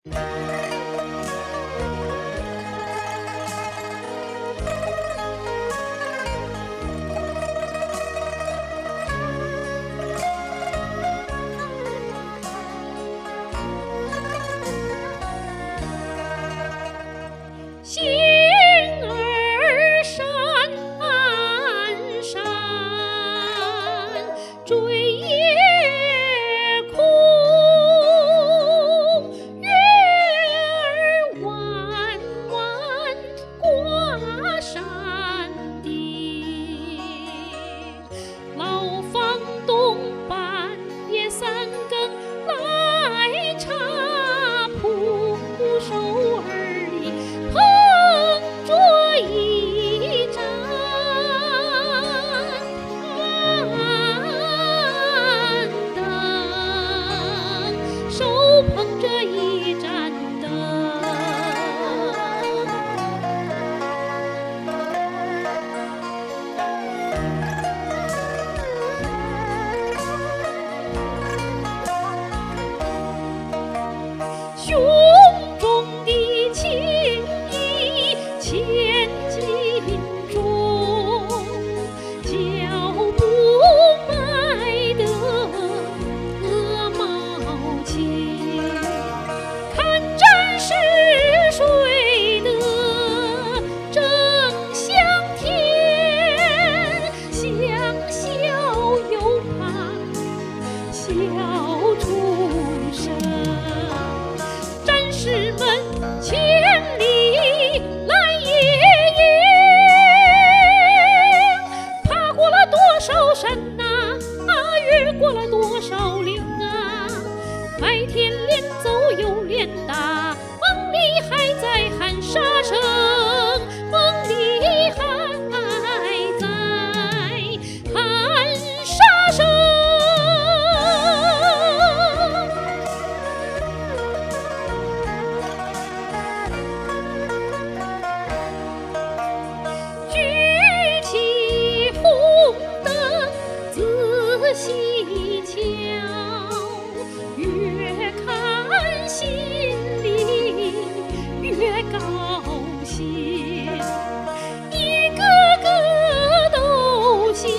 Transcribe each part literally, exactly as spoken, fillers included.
星儿闪闪，追夜空，月儿弯弯挂山顶。老房东半夜三更来查铺，手儿里捧着一盏炭灯，手捧着一盏灯。胸中的情意千斤重，脚步迈得鹅毛轻。看战是谁的正香甜，想笑又怕笑出声。战士们千里来野营，爬过了多少山呐、啊，越过了多少岭啊。白天连走又连打，梦里还在喊杀声，梦里还在喊杀声。举起红灯仔细瞧，越看心里越高兴，一个个都像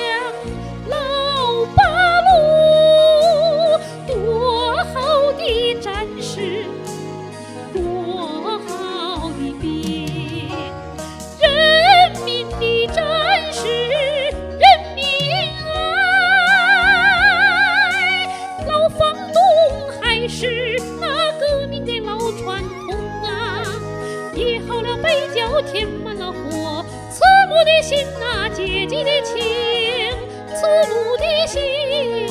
老八路，多好的战士，多好的兵。人民的战士，人民爱，老房东还是那革命的老传统啊。野好了北郊，填满了火，慈母的心呐、姐姐的情，慈母的心。